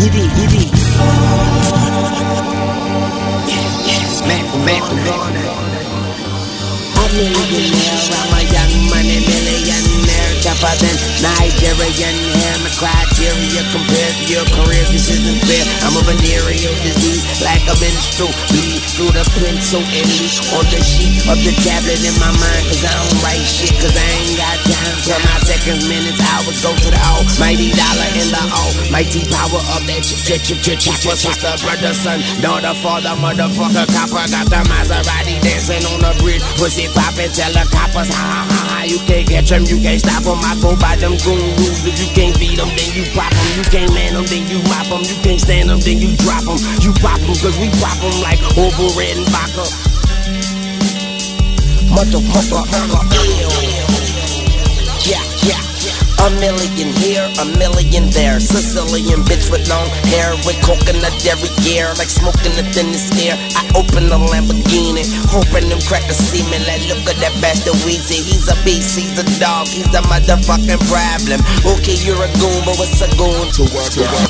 I'm a millionaire, I'm a young money millionaire, tougher than Nigerian hair. My criteria compared to your career, this isn't fair. I'm a venereal disease, like a menstrual bleed through the pencil and leak on the sheet of the tablet in my mind. Cause I don't write shit, cause I ain't got time for my seconds, minutes, hours. Go to the almighty dollar in the almighty power of that chopper. Sister, brother, son, daughter, father, motherfucker, copper. Got the Maserati dancing on the bridge, pussy poppin', tell the coppers, ha ha ha ha. You can't catch them, you can't stop them. I go by them goon rules. If you can't beat them, then you pop them. You can't man them, then you mop them. You can't stand them, then you drop them. You pop them, cause we pop them like over red and vodka. Motherfucker, yeah. A million here, a million there. Sicilian bitch with long hair, with coconut every gear, like smoking the thinnest air. I open the Lamborghini, hoping them crackers see me. Like, look at that bastard Weezy. He's a beast, he's a dog, he's a motherfucking problem. Okay, you're a goon, but what's a goon to work?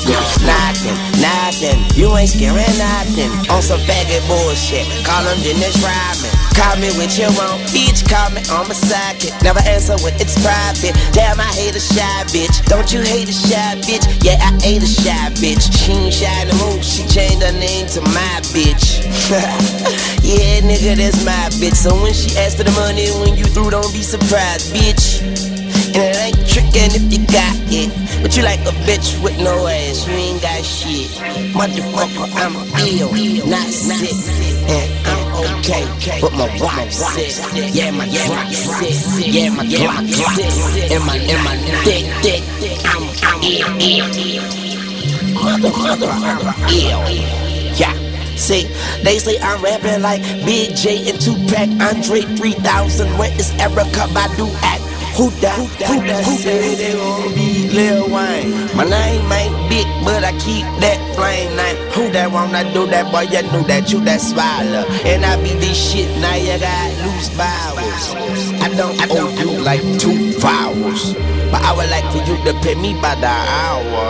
Nothing. You ain't scaring nothing. On some faggot bullshit. Call him Dennis Rodman. Call me when you want, bitch. Call me on my sidekick. Never answer when it's private. Damn, I hate a shy bitch. Don't you hate a shy bitch? Yeah, I hate a shy bitch. She ain't shy no more. She changed her name to my bitch. Yeah, nigga, that's my bitch. So when she asks for the money, when you through, don't be surprised, bitch. And it ain't trickin' if you got it, but you like a bitch with no ass. You ain't got shit. Motherfucker, I'm ill, not sick. And I'm okay, but my watch sick. Yeah, my clock sick. Yeah, my clock sick. And my dick. I'm ill. Motherfucker, I'm ill. Yeah. See, they say I'm rapping like Big J and Tupac, Andre 3000. Where is Erykah Badu at? Who that say they gon' be Lil Wayne? My name ain't big, but I keep that flame name. Who that wanna do that, boy? You know that you that swallow. And I be this shit, now you got loose bowels. I don't owe you like 2 vowels, but I would like for you to pay me by the hour.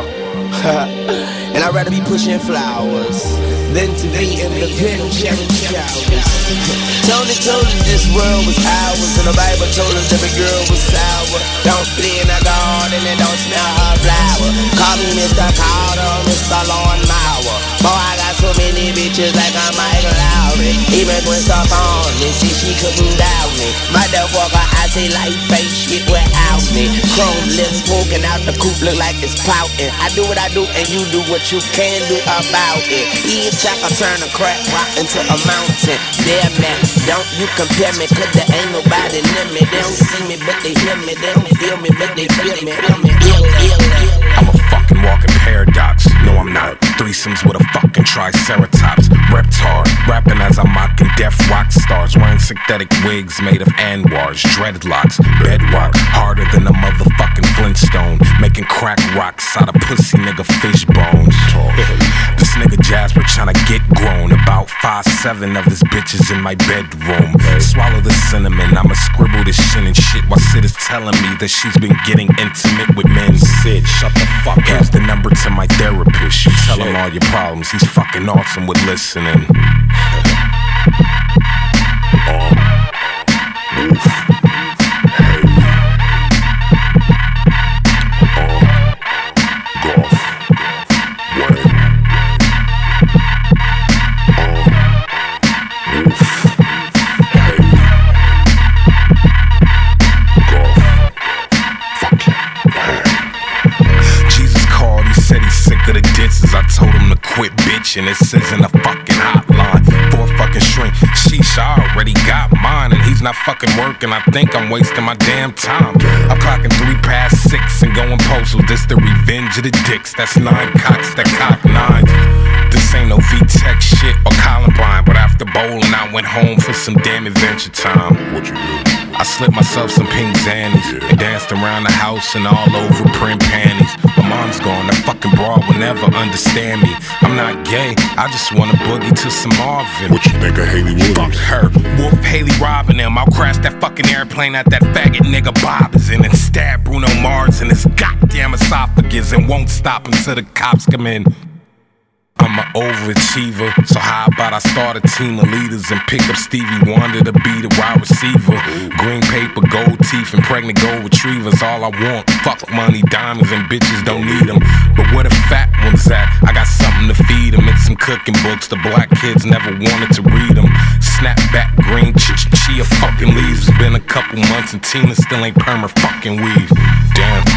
And I'd rather be pushing flowers than to be in the pen sharing showers. Tony told us this world was ours, and the Bible told us every girl was sour. Don't play in the garden and don't smell her flower. Call me Mr. Carter, Mr. Lawn Mower. Boy, I got so many bitches like I'm Michael Lowry. Even when stuff on me, see she couldn't doubt me. Motherfucker, I say life ain't shit without me. Chrome lips smoking out the coupe, look like it's pouting. I do what I do and you do what you can do about it. Each time I turn a crack rock into a mountain. Damn man, don't you compare me, cause there ain't nobody near me. They don't see me, but they hear me. They don't feel me, but they feel me. I'm a fucking walking paradox. No, I'm not. Threesomes with a fucking triceratops. Reptar, rapping as I'm mocking deaf rock stars. Wearing synthetic wigs made of Anwars. Dreadlocks, bedrock, harder than a motherfucking Flintstone. Making crack rocks out of pussy nigga fish bones. This nigga Jasper tryna get grown. About 5'7" of his bitches in my bedroom. Swallow the cinnamon, I'ma scribble this shit and shit while Sid is telling me that she's been getting intimate with men. Sid, shut the fuck up. Here's the number to my therapist. You tell him all your problems, he's fucking awesome with listening. I told him to quit bitching, it says in the fucking hotline. For a fucking shrink, sheesh, I already got mine. And he's not fucking working, I think I'm wasting my damn time. I'm clocking 6 and going postal. This the revenge of the dicks, that's 9 cocks that cock 9. This ain't no VTech shit or Columbine, but after bowling I went home for some damn adventure time. What you do? I slipped myself some pink zannies and danced around the house and all over print panties. My mom's gone, that fucking broad will never understand me. I'm not gay, I just wanna boogie to some Marvin. What you think of Haley Williams? Fuck her, Wolf Haley robbing them. I'll crash that fucking airplane at that faggot nigga Bob is in and stab Bruno Mars in his goddamn esophagus and won't stop until the cops come in. I'm an overachiever, so how about I start a team of leaders and pick up Stevie Wonder to be the wide receiver? Green paper, gold teeth, and pregnant gold retrievers, all I want. Fuck money, diamonds, and bitches don't need them. But where the fat ones at? I got something to feed them. It's some cooking books the black kids never wanted to read them. Snapback, green chia fucking leaves. It's been a couple months and Tina still ain't perma fucking weave. Damn.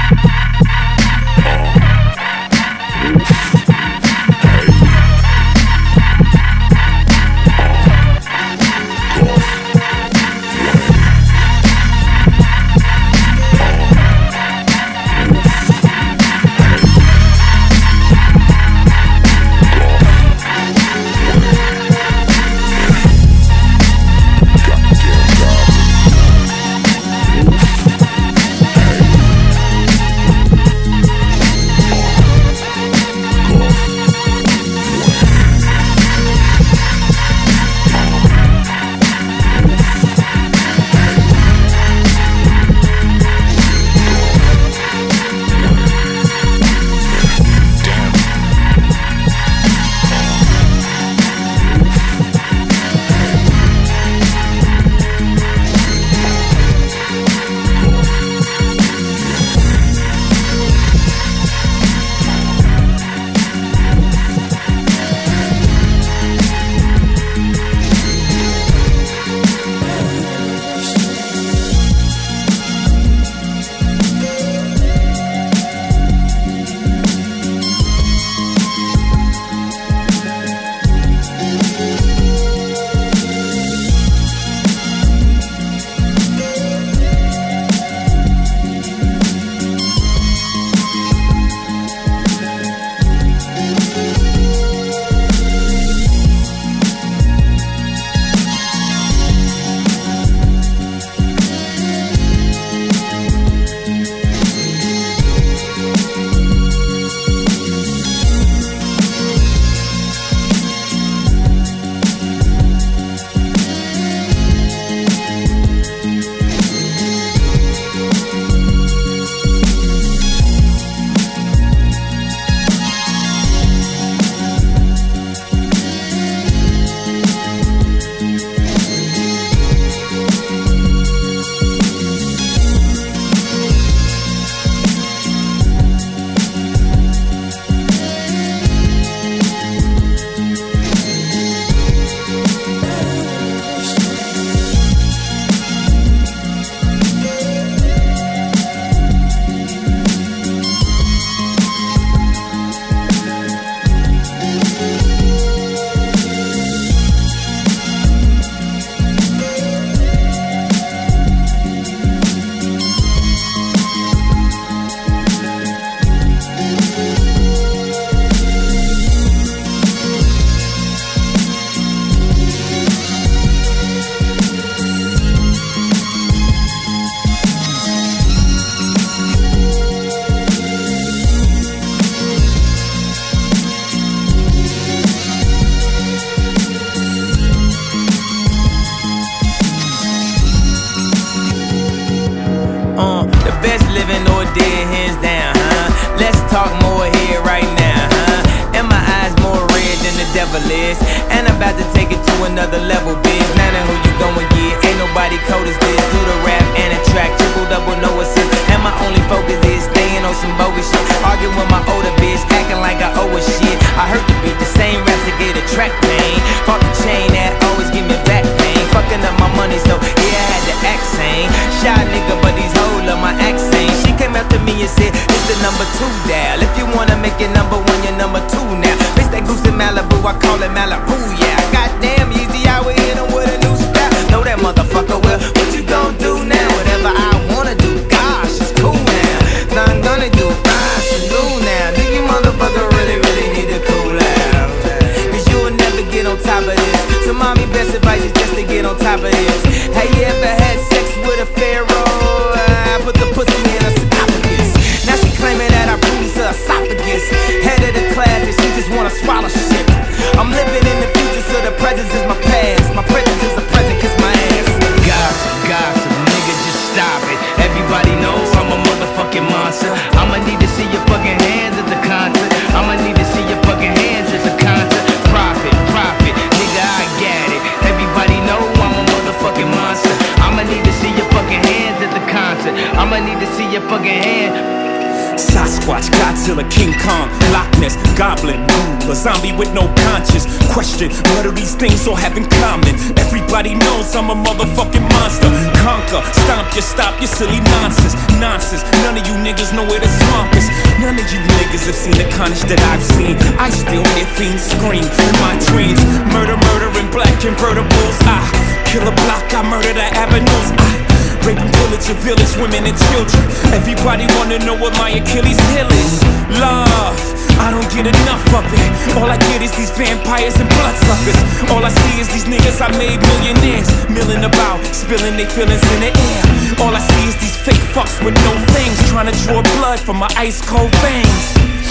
And I'm about to take it to another level, bitch. Now who you gon' get? Ain't nobody cold as this. Do the rap and the track, triple double, no assist. And my only focus is staying on some bogus shit. Arguing with my older bitch, acting like I owe her shit. I heard the beat, the same raps that gave the track pain. Fought the chain that always give me back pain. Fucking up my money, so yeah, I had to act sane. Shy nigga, but these hoes love my accent. She came up to me and said, it's the number 2 dial. If you wanna make it number 1, you're number 2 now. Bitch, that goose in Malibu, I call it Malibu, yeah. Goddamn, easy, I would hit him with a new style. Know that motherfucker well, what you gon' do now? Whatever I wanna do, gosh, it's cool now. Nothing gonna do, salute now. Do you motherfucker really need to cool out? Cause you will never get on top of this. So mommy, best advice is just to get on top of this. Have you ever had sex with a pharaoh? I put the pussy in a sarcophagus. Now she claiming that I bruised her esophagus. Head of the class and she just wanna swallow shit. I'm living in the future, so the present is my past. My present is the present, kiss my ass. Gossip, nigga, just stop it. Everybody knows I'm a motherfucking monster. I'ma need to see your fucking hands at the concert. I'ma need to see your fucking hands at the King Kong, Loch Ness, Goblin, a zombie with no conscience. Question, what do these things all have in common? Everybody knows I'm a motherfucking monster. Conquer, stomp your stop, your silly nonsense. Nonsense, none of you niggas know where the swamp is. None of you niggas have seen the carnage that I've seen. I still hear fiends scream in my dreams. Murder, murder in black convertibles. I kill a block, I murder the avenues. I rape and pillage your village, women and children. Everybody wanna know what my Achilles heel is. Love, I don't get enough of it. All I get is these vampires and bloodsuckers. All I see is these niggas I made millionaires, milling about, spilling their feelings in the air. All I see is these fake fucks with no things, trying to draw blood from my ice cold veins.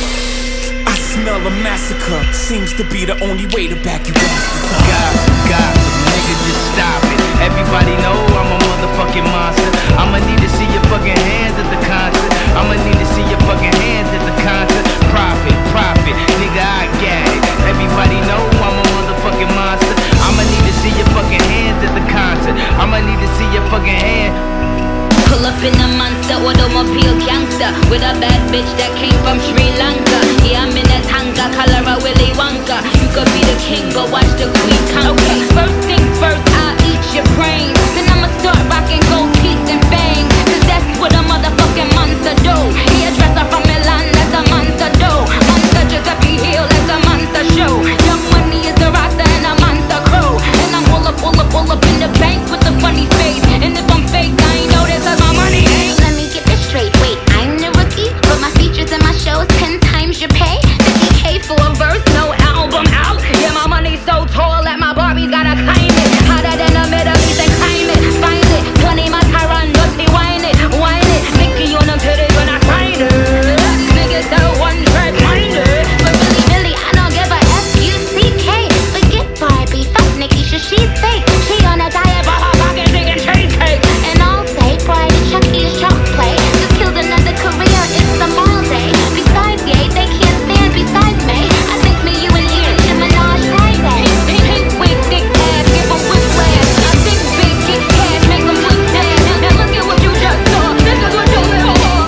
I smell a massacre, seems to be the only way to back you bastards up. God, nigga, just stop it. Everybody know I'm a motherfucking monster. I'ma need to see your fucking hands at the concert. I'ma need to see your fucking hands at the concert. Profit, nigga, I got it. Everybody know I'm a motherfucking monster. I'ma need to see your fucking hands at the concert. I'ma need to see your fucking hands. Pull up in a monster automobile gangster with a bad bitch that came from Sri Lanka. Yeah, I'm in that tanga, color of Willy Wonka. You could be the king, but watch the queen conquer. Okay, first things first, I'll eat your brains. Then I'ma start rocking gold teeth and fangs, cause that's what a motherfucking monster do. He a dresser from Milan, that's a monster do. Monster Giuseppe Hill, that's a monster show. Young Money is the roster and a monster crew. And I'm pull up in the bank with a funny face. And if I'm fake, I ain't know this cause my money ain't. Let me get this straight, wait, I'm the rookie, but my features and my shows 10 times your pay. 50K for a verse, no album out. Yeah, my money's so tall that my Barbie's gotta climb it. Hotter than the Middle East and climb it, find it. 20 my Tyron, dirty, whine it. Mickey on them titties when I find it. Niggas so one track minded. But really, I don't give a F-U-C-K. Forget Barbie, fuck Nikisha, she's fake. She on a diet, but her pocket digging cheesecake. And all day, boy, Chucky is chalk play. Just killed another career, it's the mall day. Besides, yay, they can't stand besides me. I think me, you, and Ian, Jim Minaj, Friday. Pink wig, thick ass, give 'em whiplash. I think big, kick cash, make 'em quick dash. Now look at what you just saw. This is what you live for.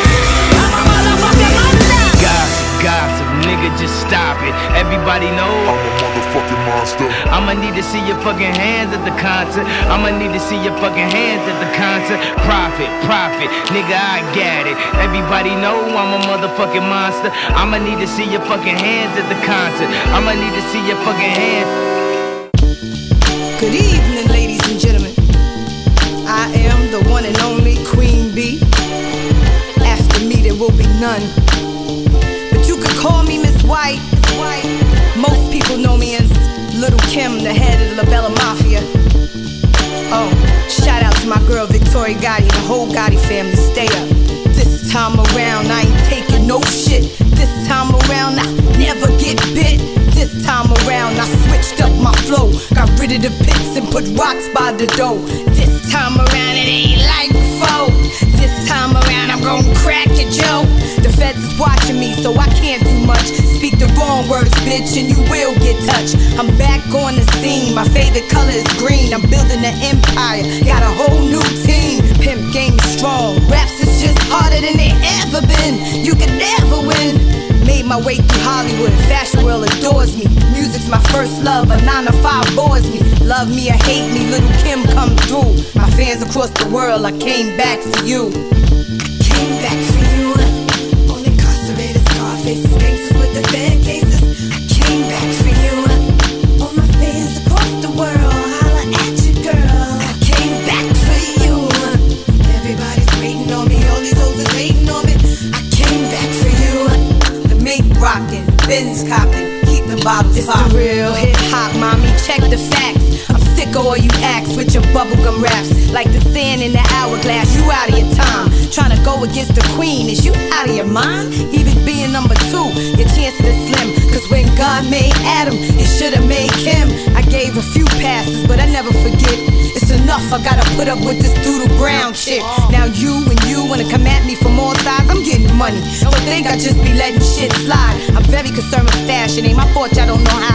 I'm a motherfucking monster. Gossip, nigga, just stop it. Everybody know I'm a motherfucking monster. I'ma need to see your fucking hands at the concert. I'ma need to see your fucking hands at the concert. Profit, nigga, I got it. Everybody know I'm a motherfucking monster. I'ma need to see your fucking hands at the concert. I'ma need to see your fucking hands. Good evening, ladies and gentlemen. I am the one and only Queen Bee. After me there will be none. But you could call me Miss White. Most people know me as Little Kim, the head of the La Bella Mafia. Oh, shout out to my girl Victoria Gotti, the whole Gotti family, stay up. This time around I ain't taking no shit. This time around I never get bit. This time around I switched up my flow, got rid of the pits and put rocks by the door. This time around it ain't like before. This time around I'm gon' crack it, Joe. The feds is watching me so I can't do much. Speak the wrong words, bitch, and you will get touched. I'm back on the scene, my favorite color is green. I'm building an empire, got a whole new team. Pimp game is strong, raps is just harder than they ever been. You could never win. Made my way through Hollywood, fashion world adores me. Music's my first love, a 9 to 5 bores me. Love me or hate me, Little Kim come through. My fans across the world, I came back for you. Came back for you. On incarcerated Scarfaces, gangsters with the bad cases. I came back for you. All my fans across the world, holla at you, girl. I came back for you. Everybody's waiting on me, all these hoes is hating on me. I came back for you. The mink rockin', Benz coppin', keep the bottles poppin'. It's the real hip-hop, mommy, check the facts. I'm sick of all you acts with your bubblegum raps. Like the sand in the hourglass, you out of your time. Tryna go against the queen, is you out of your mind? Even being number 2, your chances are slim. Cause when God made Adam, it should've made Kim. I gave a few passes, but I never forget. It's enough, I gotta put up with this doodle brown chick. Now you wanna come at me from all sides, I'm getting money. Don't think I just be letting shit slide. I'm very concerned with fashion, ain't my fault y'all don't know how to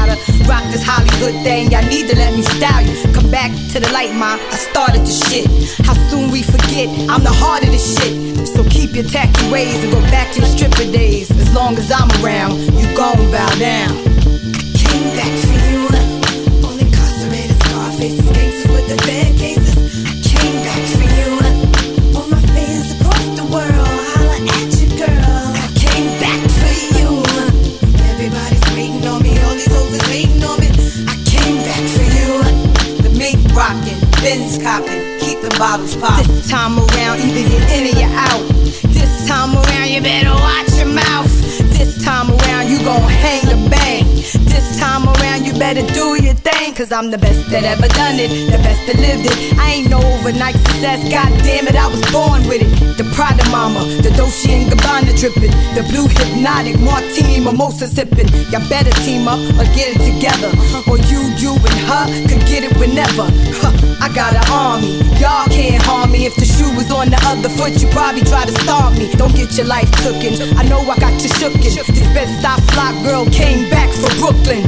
rock this Hollywood thing, y'all need to let me style you. Come back to the light, ma, I started the shit. How soon we forget, I'm the heart of the shit. So keep your tacky ways and go back to your stripper days. As long as I'm around, you gon' bow down. Came back for you, all incarcerated Scarfaces, gangsters with the bad cases. I came back for you, all my fans across the world, holla at you, girl. I came back for you. Everybody's waiting on me, all these hoes is waiting on me. I came back for you. The mink rockin', Benz coppin', keep the bottles poppin'. This time around, either you're in or you're out. This time around, you better watch your mouth. This time around, you gon' hang the bang. This time around, you better do your thing. Cause I'm the best that ever done it, the best that lived it. I ain't no overnight success, god damn it, I was born with it. The Prada mama, the Dolce & Gabbana drippin', the blue hypnotic martini mimosa sippin'. Y'all better team up or get it together, or you and her could get it whenever. I got an army, y'all can't harm me. If the shoe was on the other foot, you probably try to stomp me. Don't get your life cookin', I know I got you shookin'. This Bed-Stuy fly girl came back for Brooklyn.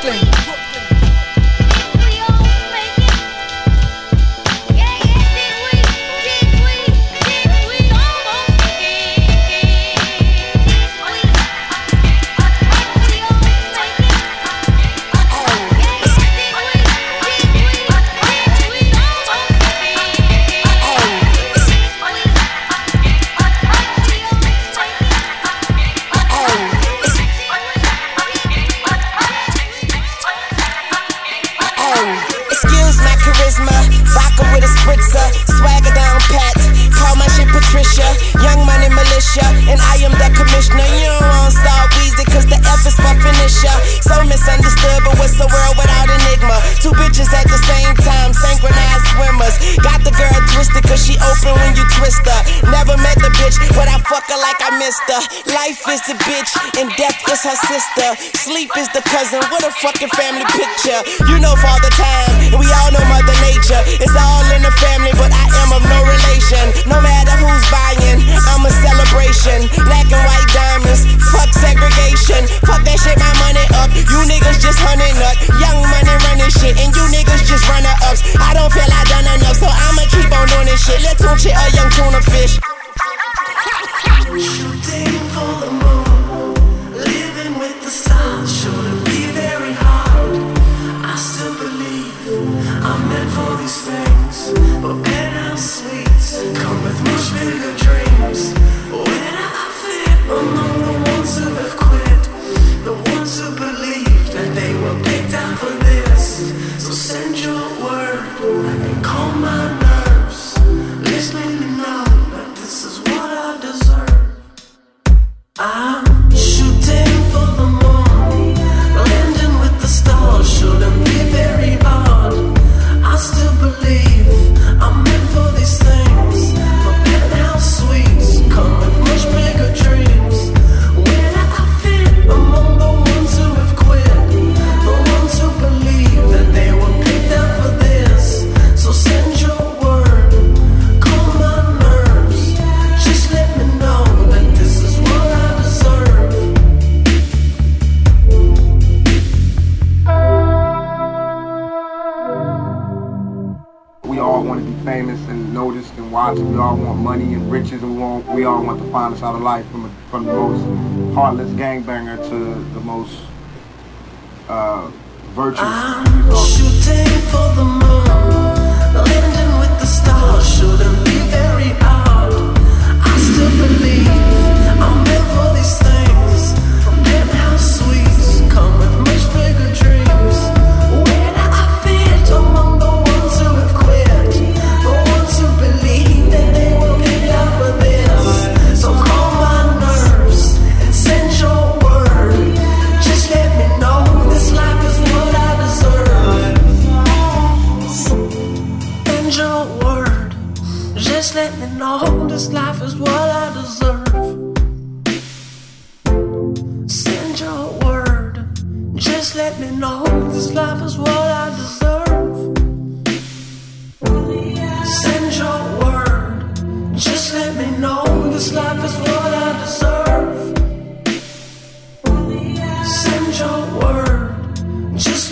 With a spritzer, swagger down pat. Call my shit Patricia, Young Money Militia, and I am the commissioner. You don't want Star Weezy, cause the F is for finisher. So misunderstood, but what's the world without enigma? Two bitches at the same time, synchronized swimmers. Got the girl twisted, cause she open when you twist her. Never met the bitch, but I fuck her like I missed her. Life is the bitch, and death is her sister. Sleep is the cousin, what a fucking family picture. You know Father Time, and we all know Mother Nature. It's all in the family, but I am of no relation. No matter who's buying, I'm a celebration. Black and white diamonds, fuck segregation. Fuck that shit, my money up. You niggas just hunting up. Young Money running shit, and you niggas just runner-ups. I don't feel I done enough, so I'ma keep on doing this shit. Let's tune shit, a young tuna fish. Shooting for the moon, living with the stars. Shouldn't be very hard. I still believe I'm meant for these things, but penthouse suites come with much bigger dreams. When I fit among the ones who have quit, the ones who believed that they were picked out for this. So send your word and calm my nerves. Please let me know that this is what I deserve. I'm shooting for the moon, landing with the stars. Shouldn't be very hard. I still believe I'm meant for these things, but penthouse suites come with much bigger dreams. When I fit among the ones who have quit, the ones who believe that they were picked out for this. So send your word, calm my nerves. Just let me know that this is what I deserve. We all want to be famous and noticed and watched. We all want money and riches, and we all want the finest out of life, from the most heartless gangbanger to the most virtuous. I'm shooting for the moon, landing with the stars. Shouldn't be very hard. I still believe I'm meant for these things. Penthouse suites come with much bigger dreams. When I fit among the ones who have quit, the ones who believe that they were picked out for this. So calm my nerves and send your word. Just let me know this life is what I deserve. Send your word. Just let me know this life is what I deserve. Send your word. Just let me know this life is what I deserve. Send your word. Just let me know this life is what I deserve. Send your word. Just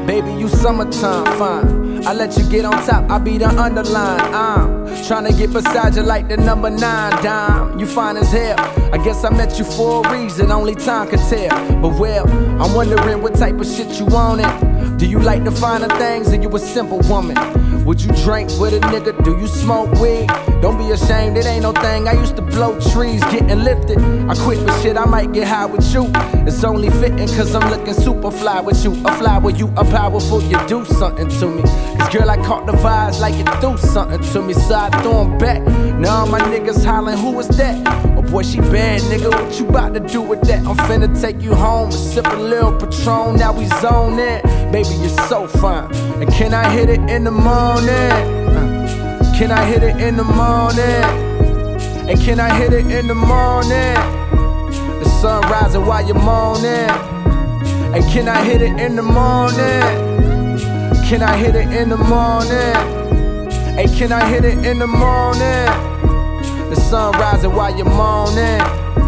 Baby, you summertime, fine. I let you get on top, I be the underline. I'm tryna get beside you like the number 9 dime. You fine as hell, I guess I met you for a reason, only time can tell. But well, I'm wondering what type of shit you want it. Do you like the finer things or you a simple woman? Would you drink with a nigga? Do you smoke weed? Don't be ashamed, it ain't no thing. I used to blow trees, getting lifted. I quit, but shit, I might get high with you. It's only fitting cause I'm looking super fly with you. A fly with you, a powerful, you do something to me. Cause girl, I caught the vibes like it do something to me. So I threw 'em back. Now all my niggas hollering, who is that? Oh boy, she bad, nigga, what you about to do with that? I'm finna take you home and sip a little Patron. Now we zone in. Baby, you're so fine. And can I hit it in the morning? Can I hit it in the morning? And can I hit it in the morning? The sun rising while you're moaning. And can I hit it in the morning? Can I hit it in the morning? Hey, can I hit it in the morning? The sun rising while you're moaning.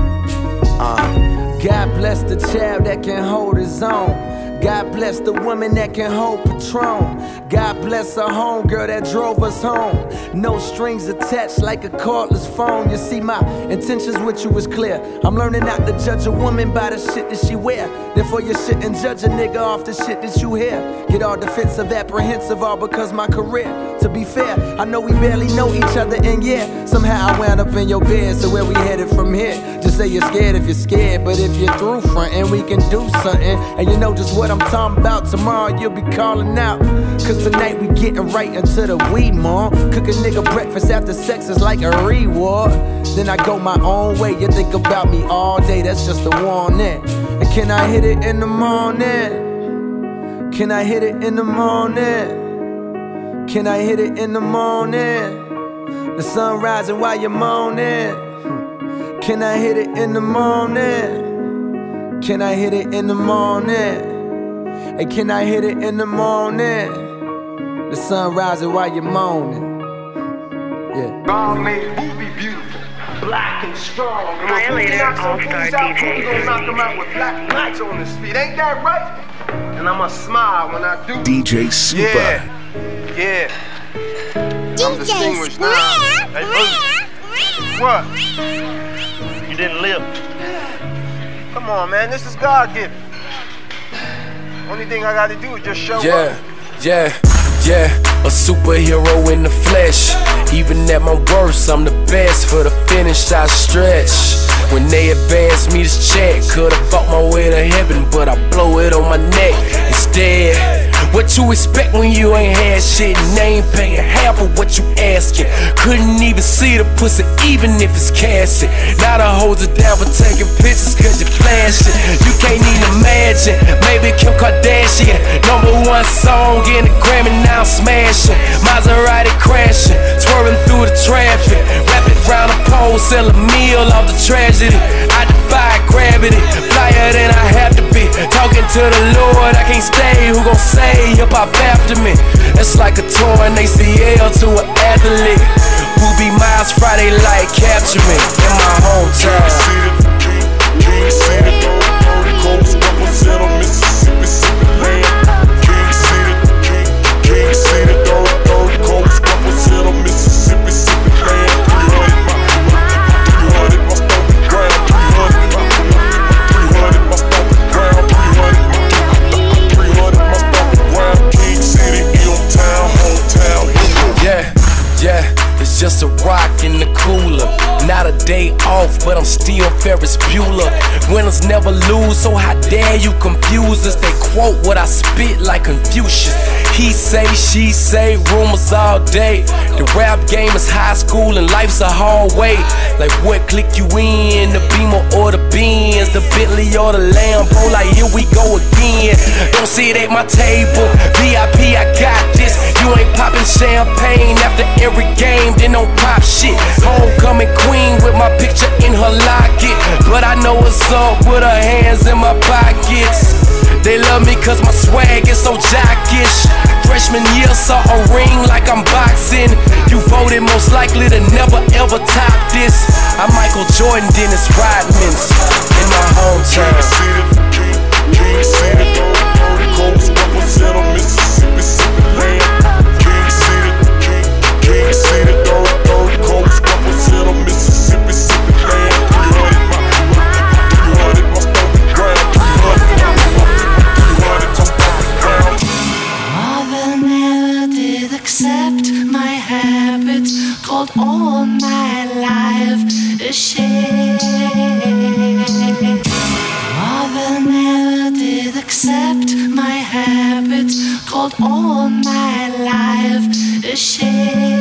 God bless the child that can hold his own. God bless the woman that can hold Patron. God bless her homegirl that drove us home. No strings attached like a cordless phone. You see, my intentions with you is clear. I'm learning not to judge a woman by the shit that she wear. Therefore you shouldn't judge a nigga off the shit that you hear. Get all defensive, apprehensive, all because my career. To be fair, I know we barely know each other, and yeah, somehow I wound up in your bed. So where we headed from here? Just say you're scared if you're scared, but if you're through frontin', we can do something. And you know just what I'm talking about. Tomorrow you'll be calling out, cause tonight we getting right into the weed, mom. Cook a nigga breakfast after sex is like a reward. Then I go my own way. You think about me all day, that's just a warning. And can I hit it in the morning? Can I hit it in the morning? Can I hit it in the morning? The sun rising while you're moaning. Can I hit it in the morning? Can I hit it in the morning? Hey, can I hit it in the morning? The sun rising while you're moaning. Yeah. God made Booby beautiful, black and strong. And Violator All-Star DJ. We gonna knock him out with black lights on his feet. Ain't that right? And I'ma smile when I do. DJ Super. Yeah. I'm distinguished now. Hey, what? You didn't live. Come on, man. This is God-given. Only thing I gotta do is just show up. Yeah. A superhero in the flesh. Even at my worst, I'm the best. For the finish, I stretch. When they advance me this check, could've bought my way to heaven, but I blow it on my neck instead. What you expect when you ain't had shit and they ain't paying half of what you asking? Couldn't even see the pussy even if it's casting. Now the hoes are down for taking pictures cause you flashing. You can't even imagine, maybe Kim Kardashian. #1 song in the Grammy, now I'm smashing. Maserati crashing, swerving through the traffic. Rapping round the pole, sell a meal off the tragedy. I defy gravity, flyer than I have to be. Talking to the Lord, I can't stay, who gon' say hip-hop after me? It's like a torn ACL to an athlete. Booby Miles Friday light capture me in my hometown. Can you see the coast represent on Mississippi, Mississippi land? Can you see the coast represent on Mississippi, Mississippi land? 300 my stomping ground, 300 my stomping ground, 300 my stomping ground. King City, Town, hometown. Yeah, it's just a rock in the cooler. Not a day off, but I'm still Ferris Bueller. Winners never lose, so how dare you confuse us? They quote what I spit like Confucius. He say, she say, rumors all day. The rap game is high school and life's a hallway. Like what click you in, the Beamer or the Benz, the Bentley or the Lambo, like here we go again. Don't sit at my table, VIP, I got this. You ain't popping champagne after every game, then don't pop shit. Homecoming queen with my picture in her locket, but I know what's up with her hands in my pockets. They love me cause my swag is so jockish. Freshman year saw a ring like I'm boxing. You voted most likely to never ever top this. I'm Michael Jordan, Dennis Rodman's in my hometown. Can you see the coast represent on called all my life a shame. Mother never did accept my habits, called all my life a shame.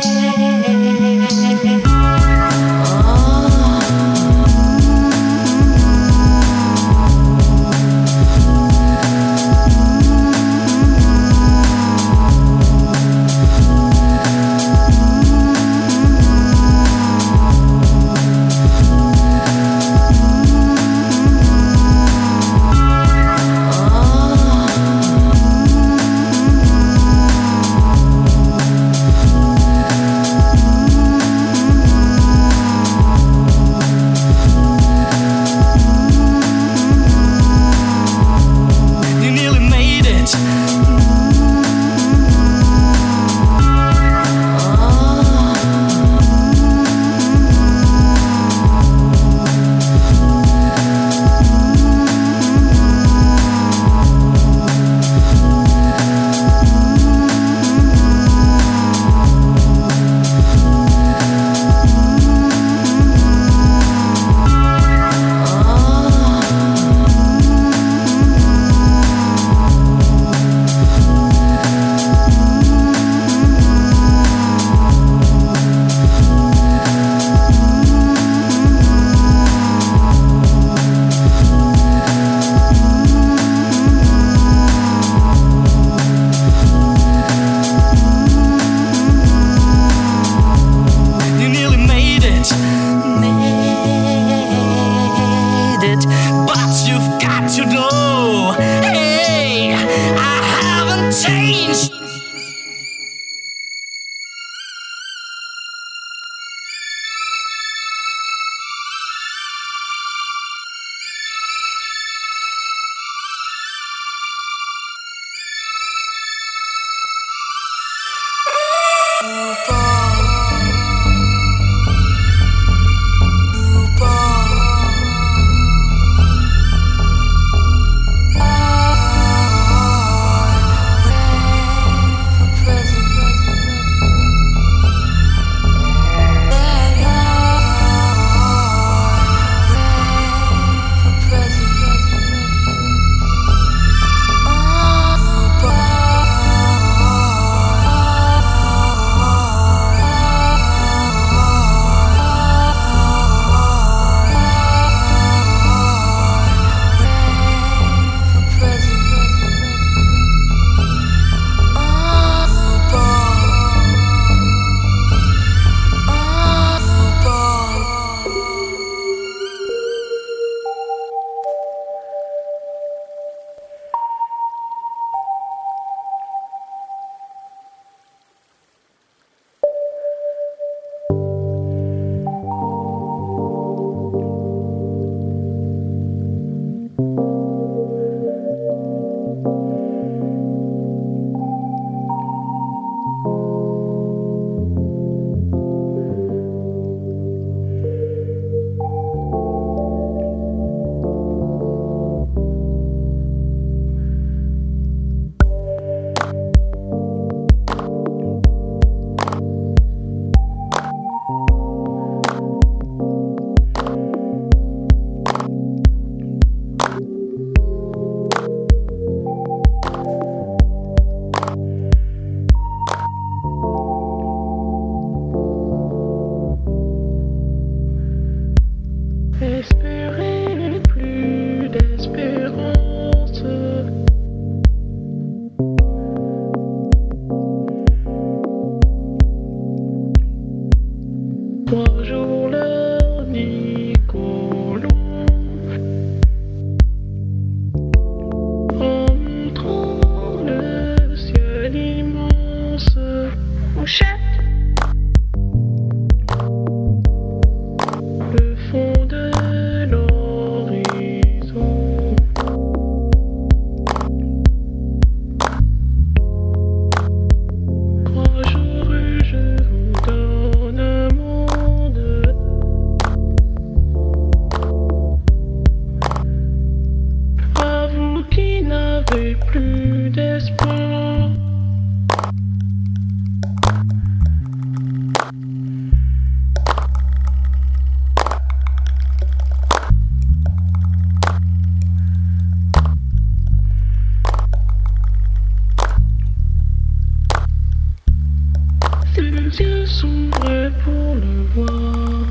yeux sont vrais pour le voir.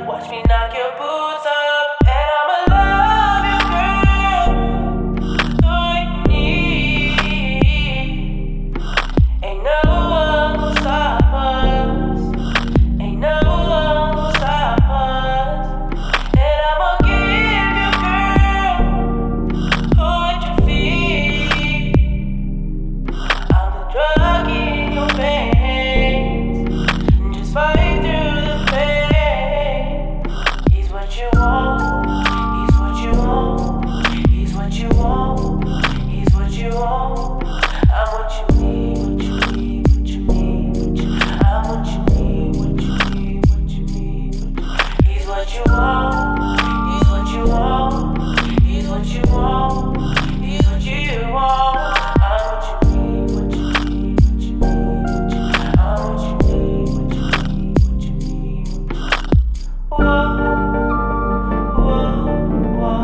watch me knock your boots up. And I'ma love you, girl. All you need. Ain't no one gonna stop us. Ain't no one gonna stop us. And I'ma give you, girl, what you feel. I'm the drug in your veins. Just fight through the pain. He's what you want. He's what you want. He's what you want. He's what you want. I'm what you need. What you need. What you need. What you. I'm what you need. What you need. What you need. He's what you want. He's what you want. He's what you want. He's what you want. I'm what you need. What you need. What you need. What you. I'm what you need. What you need. What you need. Whoa, whoa, whoa,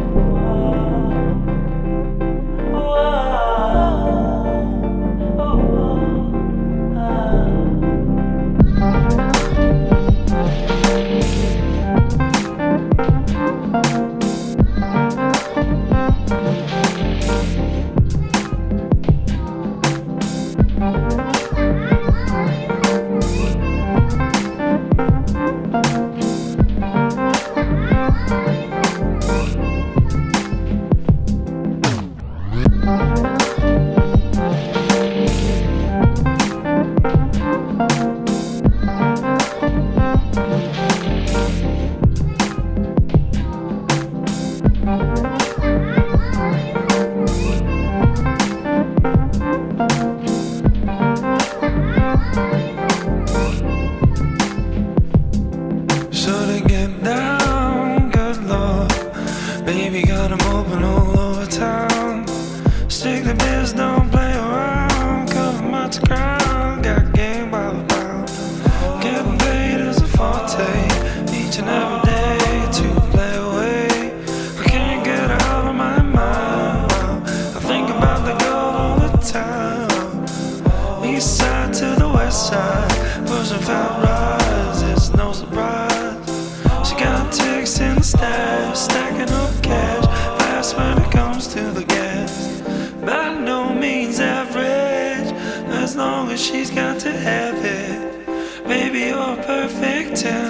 So to get down, good lord, baby got 'em open all over town. Stick the biz, don't play around. Cover much ground, got game by the pound. Getting paid is a forte, each and every day to play away. I can't get out of my mind. I think about the girl all the time. East side to the west side, pushing fat rides, it's no surprise. She got ticks in the stash, stacking up cash, fast when it comes to the gas. By no means average, as long as she's got to have it. Baby, you're a perfect 10.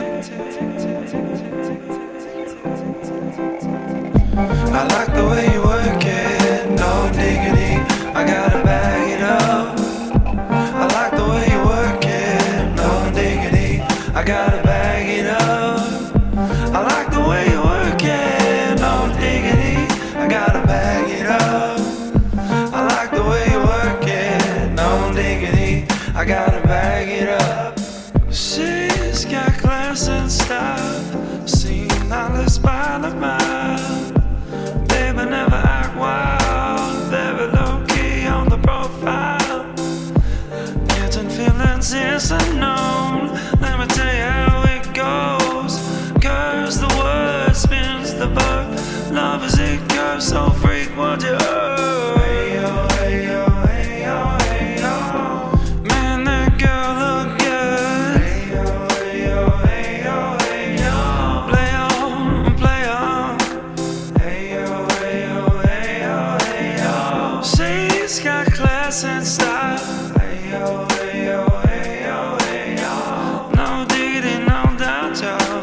I like the way you work it, no diggity, I gotta bag it up. I like the way you work it, no diggity, I gotta bag it up. I like the way you work it, no diggity, I gotta bag it up. I like the way you work it, no diggity, I gotta bag it up. She's got class and style, seen knowledge by the mile. Baby, never act wild, very low key on the profile. Getting feelings is unknown, let me tell you how it goes. Curves the word, spins the verb. Love is it curves, so freak what you heard. Hey yo, hey yo, hey yo, hey yo. Man, that girl look good. Hey yo, hey yo, hey yo, hey yo. Play on, play on. Hey yo, hey yo, hey yo, hey yo. She's got class and style. Hey yo, hey yo, hey yo, hey yo. No diggity, no doubt, y'all.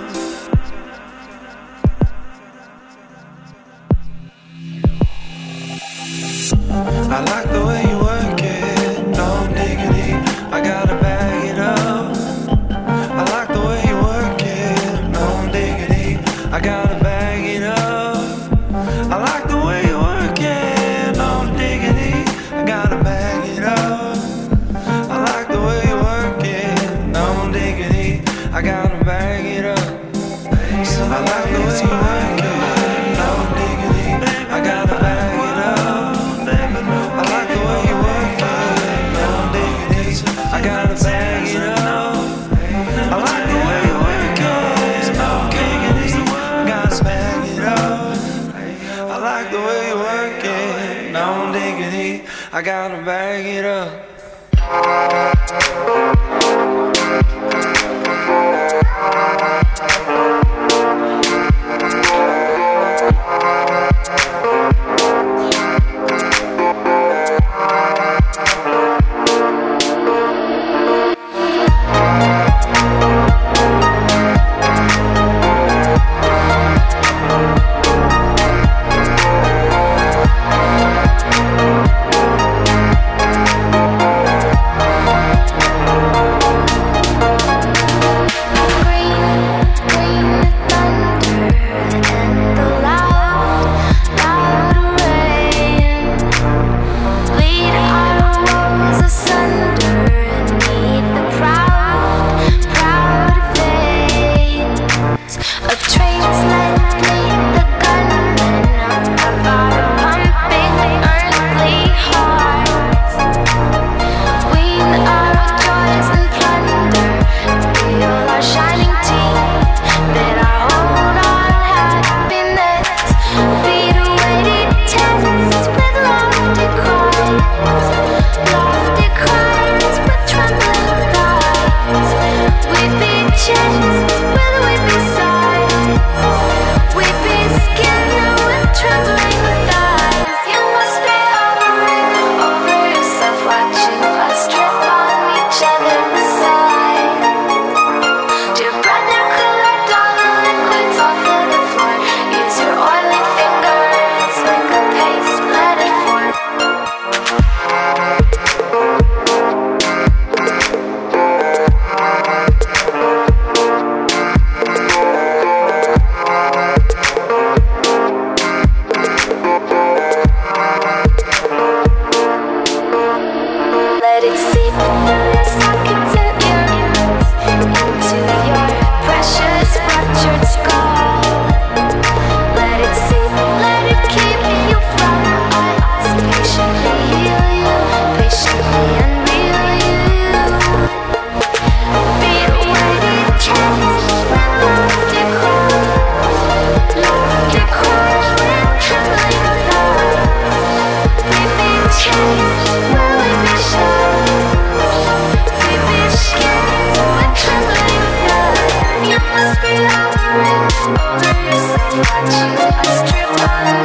I like the way you work it, no diggity, I gotta bag it up. I like the way you work it, no diggity, I gotta bag it up. I like the way you work it, no diggity, I gotta bag it up. I like the way you work it, no diggity, I gotta bag it up. I like the way you work it, no diggity, I gotta bag it up. I like the way you work it, no diggity, I gotta bag it up. I like the way you work it, no diggity, I gotta bag it up. I like the way you work it, no diggity, I gotta bag it up.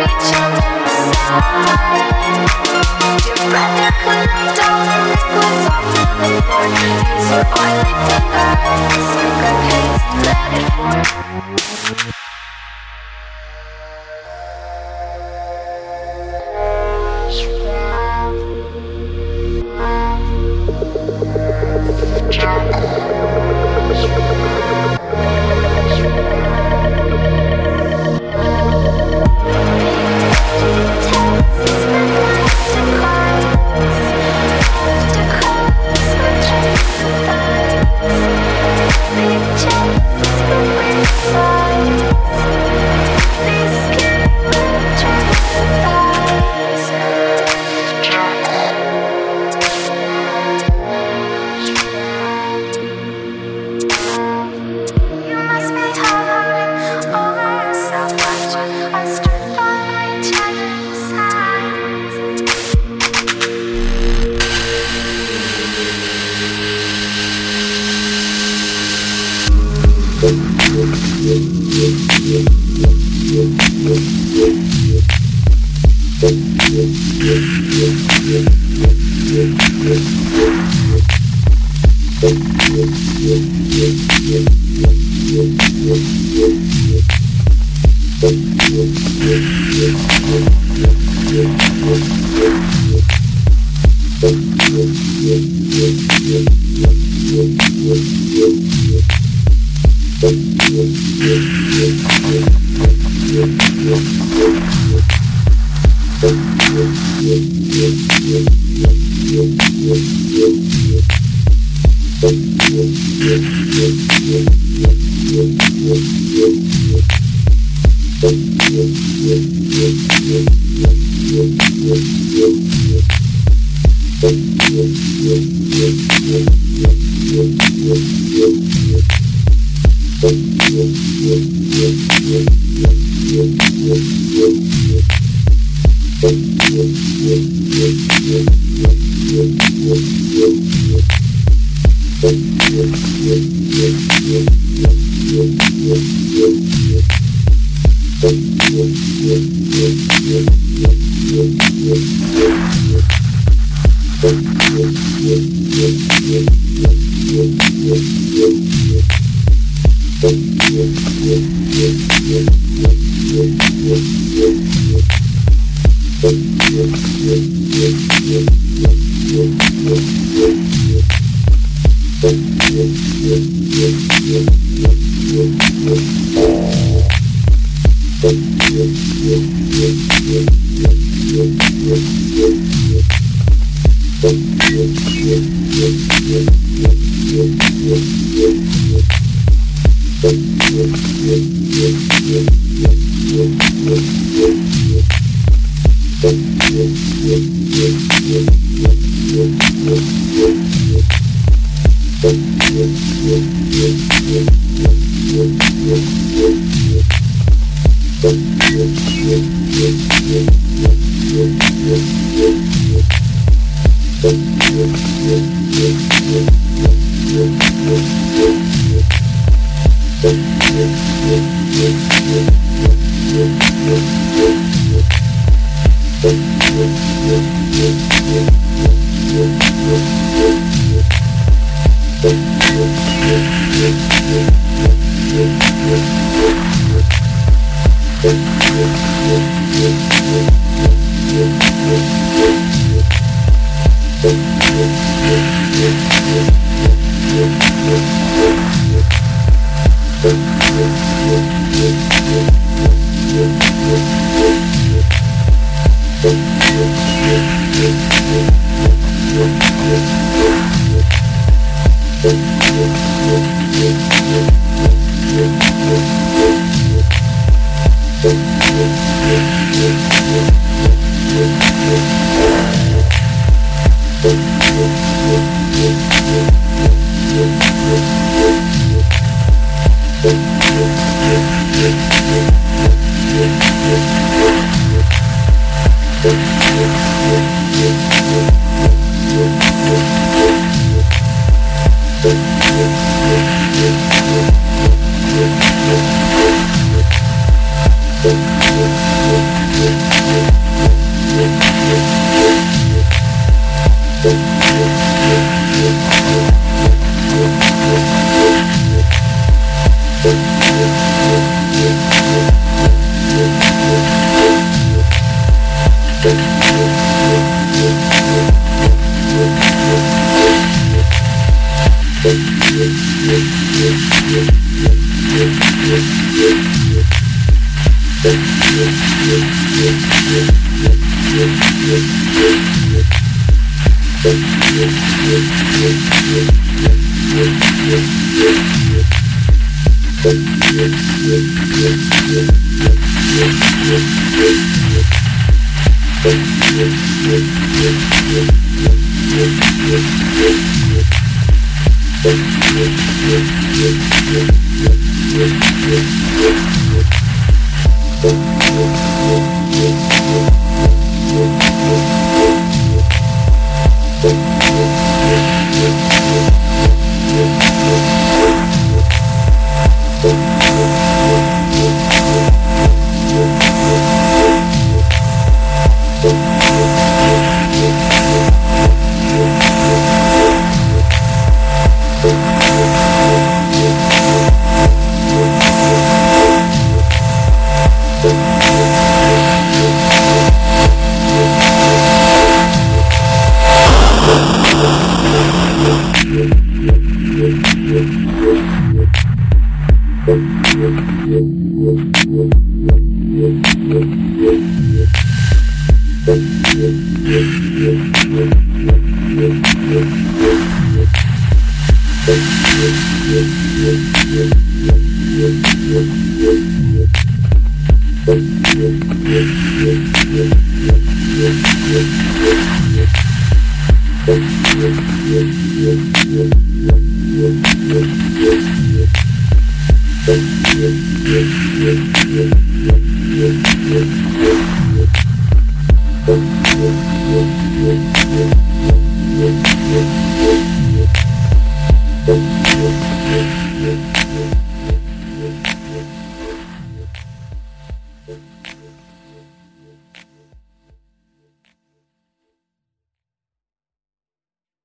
each other inside. Your breath, you collect all the liquids off of the floor. Use your oily fingers, make a paste, let it form. Thank you.